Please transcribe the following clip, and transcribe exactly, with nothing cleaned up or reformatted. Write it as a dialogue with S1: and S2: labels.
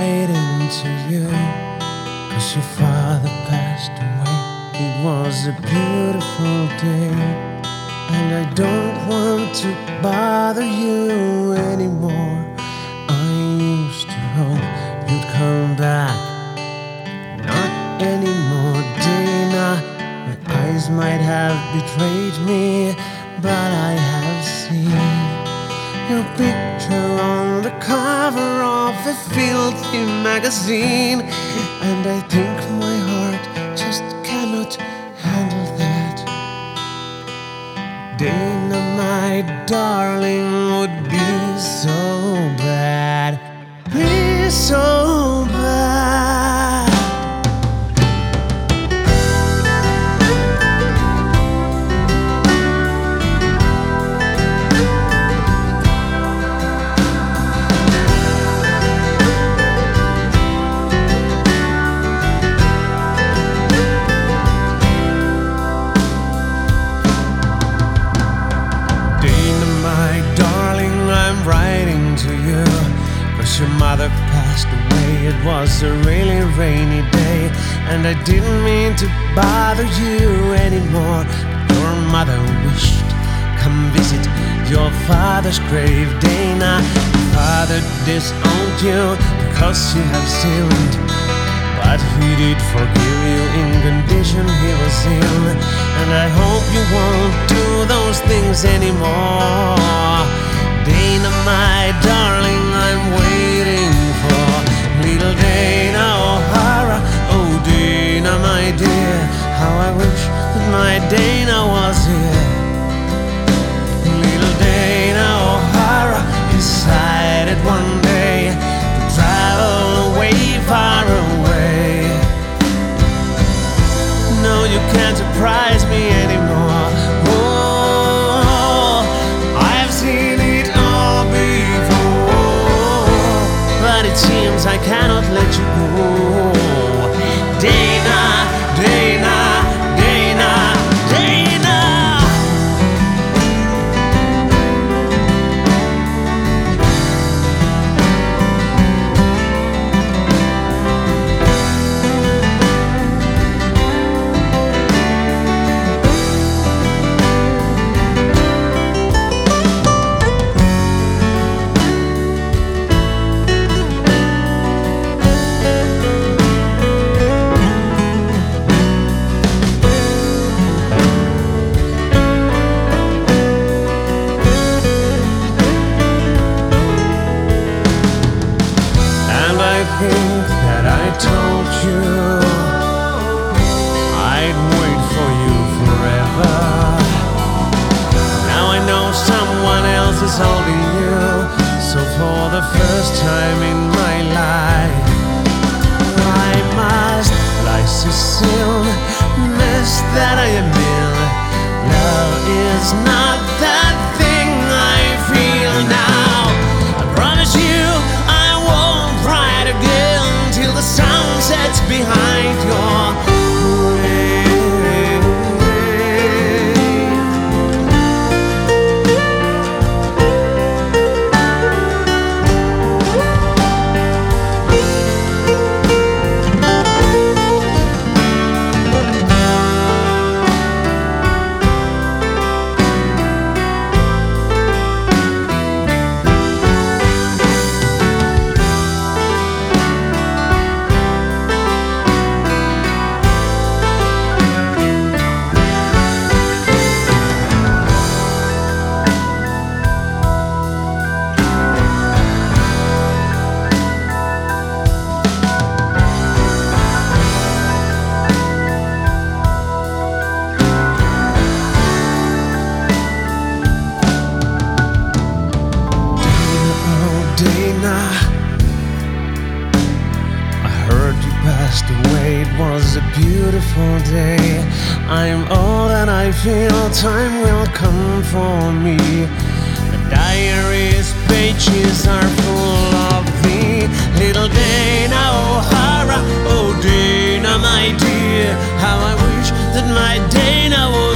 S1: writing to you, 'cause your father passed away. It was a beautiful day, and I don't want to bother you anymore. I used to hope you'd come back. Not anymore, Dana. My eyes might have betrayed me, but I have seen your picture on the cover of a filthy magazine, and I think my heart just cannot handle that. Dana, my darling, would be so bad, be so bad. Writing to you, 'cause your mother passed away. It was a really rainy day, and I didn't mean to bother you anymore. Your mother wished, come visit your father's grave. Dana, your father disowned you because you have sinned, but he did forgive you in condition he was in, and I hope you won't do those things anymore. Dana, my darling, I'm waiting for little Dana O'Hara. Oh, Dana, my dear, how I wish that my Dana was here. Little Dana O'Hara decided one day to travel away, far away. No, you can't surprise me anymore. Oh, I've seen it all before, but it seems I cannot let you go. Dana, Dana, Dana, Dana. I think that I told you I'd wait for you forever. Now I know someone else is holding you, so for the first time in my life I must lie so still, mess that I am in. Love is not that thing I feel now. I promise you I won't cry again till the sun sets behind your Dana. I heard you passed away. It was a beautiful day. I'm old and I feel time will come for me. The diary's pages are full of thee. Little Dana O'Hara. Oh, Dana, my dear, how I wish that my Dana would